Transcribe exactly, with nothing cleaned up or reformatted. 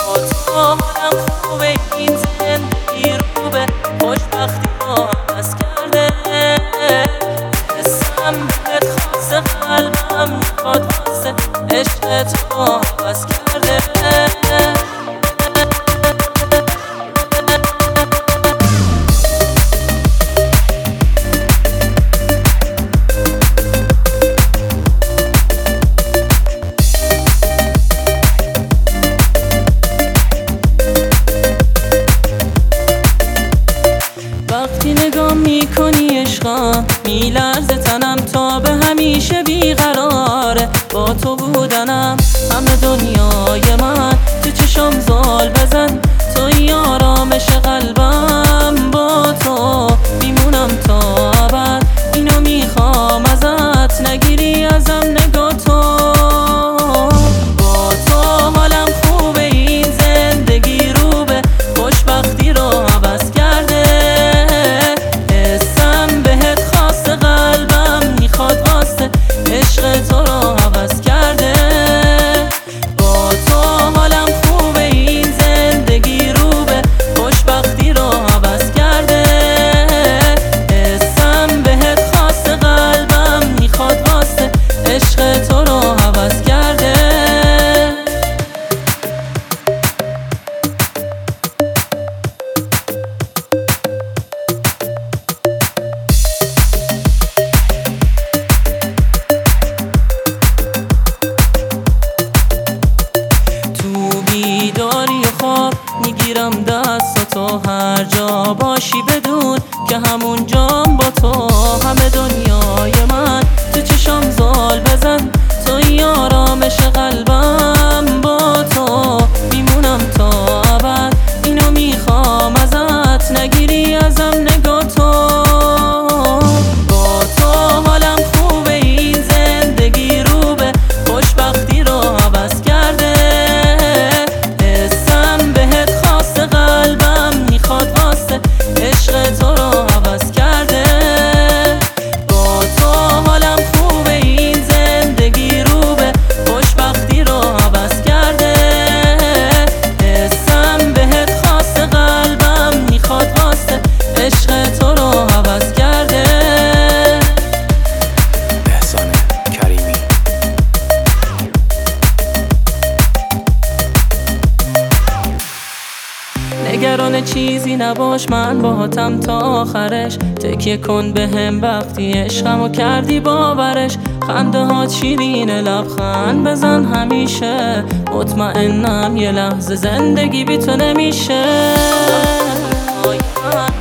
تو حالم خوبه، این زندگی رو به خوشبختی رو عوض کرده. حسم بهت خاصه، قلبم میخواد واسه عشق تو عوض کرده. وقتی نگاه میکنی عشقم میلرزه تنم، تا به همیشه بیقراره با تو بودنم. همه دنیای من تو چشم زل بزن، توی آرامش قلبم، با تو میمونم تا ابد. اینو میخوام ازت، نگیری ازم نگاه تو. با تو حالم خوبه، این زندگی رو به خوشبختی رو عوض کرده. عشق تو رو عوض کرده. با تو حالم خوبه، این زندگی رو به خوشبختی رو عوض کرده. حسم بهت خاصه، قلبم میخواد واسه عشق تو رو عوض کرده. بیداری و خواب میگیرم دست تو، هر جا باشی بدون که همون جام با تو. همه دنیای من تو چشم زل بزن، توی آرامش قلبم، با تو میمونم تا ابد. اینو میخوام ازت، نگیری ازم نگاه تو. با تو حالم خوبه، این زندگی رو به خوشبختی رو عوض کرده. عشق تو رو عوض کرده. با تو حالم خوبه، این زندگی رو به خوشبختی رو عوض کرده. حسم بهت خاصه، قلبم میخواد واسه عشق تو رو عوض کرده. احسان کریمی. نگران چیزی نباش، من باهاتم تا آخرش. تکیه کن به هم وقتی عشقمو کردی باورش. خنده هات شیرینه، لبخند بزن همیشه. مطمئنم یه لحظه زندگی بی تو نمیشه.